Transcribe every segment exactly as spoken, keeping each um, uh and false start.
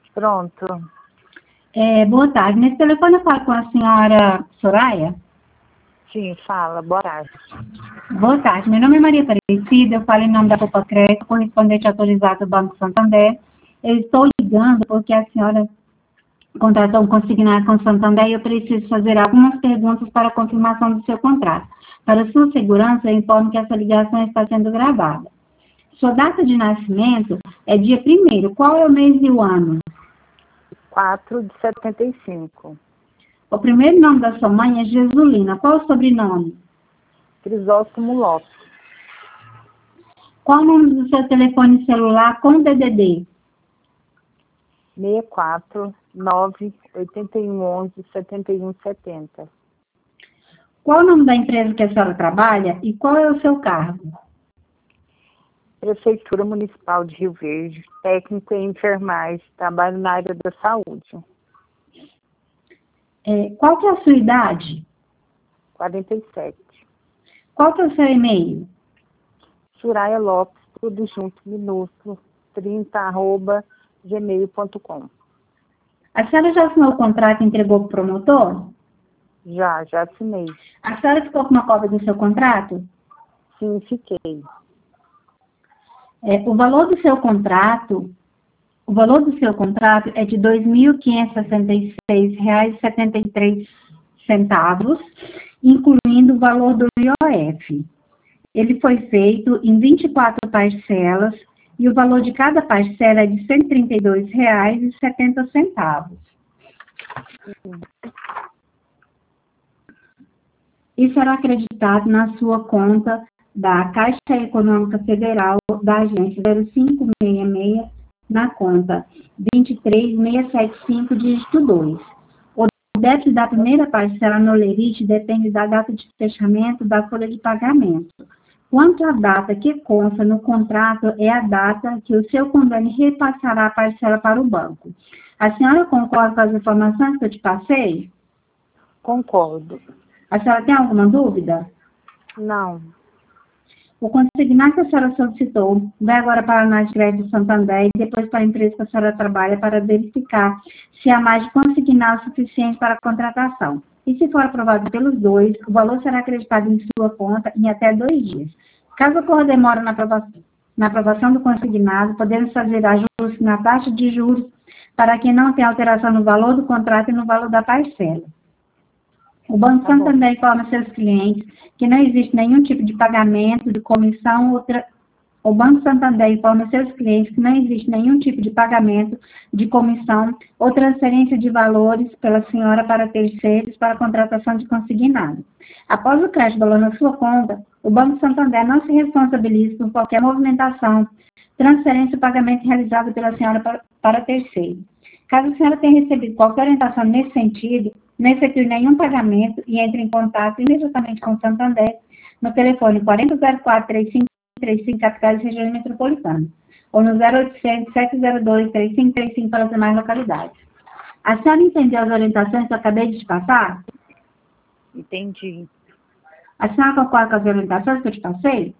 Pronto. É, boa tarde. Nesse telefone eu falo com a senhora Soraya? Sim, fala. Boa tarde. Boa tarde. Meu nome é Maria Aparecida, eu falo em nome da Copa Crédito, correspondente autorizado do Banco Santander. Eu estou ligando porque a senhora contratou um consignado com o Santander e eu preciso fazer algumas perguntas para a confirmação do seu contrato. Para sua segurança, eu informo que essa ligação está sendo gravada. Sua data de nascimento é dia primeiro. Qual é o mês e o ano? quatro de setenta e cinco. O primeiro nome da sua mãe é Jesulina. Qual o sobrenome? Crisóstomo Lopes. Qual o nome do seu telefone celular com D D D? seis quatro nove oito um onze sete um sete zero. Qual o nome da empresa que a senhora trabalha e qual é o seu cargo? Prefeitura Municipal de Rio Verde, técnico em enfermagem, trabalho na área da saúde. É, qual que é a sua idade? quarenta e sete. Qual que é o seu e-mail? Soraya Lopes, tudo junto, minúsculo, trinta, arroba, gmail ponto com. A senhora já assinou o contrato e entregou para o promotor? Já, já assinei. A senhora ficou com uma cópia do seu contrato? Sim, fiquei. É, o valor do seu contrato, o valor do seu contrato é de dois mil quinhentos e sessenta e seis reais e setenta e três centavos, incluindo o valor do I O F. Ele foi feito em vinte e quatro parcelas e o valor de cada parcela é de cento e trinta e dois reais e setenta centavos. Isso será acreditado na sua conta da Caixa Econômica Federal da agência zero cinco seis seis na conta dois três seis sete cinco, dígito dois. O débito da primeira parcela no lerite depende da data de fechamento da folha de pagamento. Quanto à data que consta no contrato, é a data que o seu convênio repassará a parcela para o banco. A senhora concorda com as informações que eu te passei? Concordo. A senhora tem alguma dúvida? Não. O consignado que a senhora solicitou vai agora para a análise de crédito Santander e depois para a empresa que a senhora trabalha para verificar se há mais de consignado suficiente para a contratação. E se for aprovado pelos dois, o valor será acreditado em sua conta em até dois dias. Caso ocorra demora na aprovação, na aprovação do consignado, podemos fazer ajustes na taxa de juros para que não tenha alteração no valor do contrato e no valor da parcela. O Banco Tá bom. Santander informa seus clientes que não existe nenhum tipo de pagamento de comissão ou tra... O Banco Santander informa seus clientes que não existe nenhum tipo de pagamento de comissão ou transferência de valores pela senhora para terceiros para contratação de consignado. Após o crédito do valor na sua conta, o Banco Santander não se responsabiliza por qualquer movimentação, transferência ou pagamento realizado pela senhora para, para terceiro. Caso a senhora tenha recebido qualquer orientação nesse sentido, não efetue nenhum pagamento e entre em contato imediatamente com o Santander no telefone quatro zero quatro, três cinco três cinco, capitais e regiões metropolitanas, ou no zero oitocentos, sete zero dois, três cinco três cinco para as demais localidades. A senhora entendeu as orientações que eu acabei de te passar? Entendi. A senhora concorda com as orientações que eu te passei?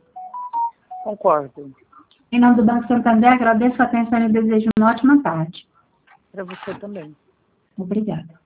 Concordo. Em nome do Banco Santander, agradeço a atenção e desejo uma ótima tarde. Para você também. Obrigada.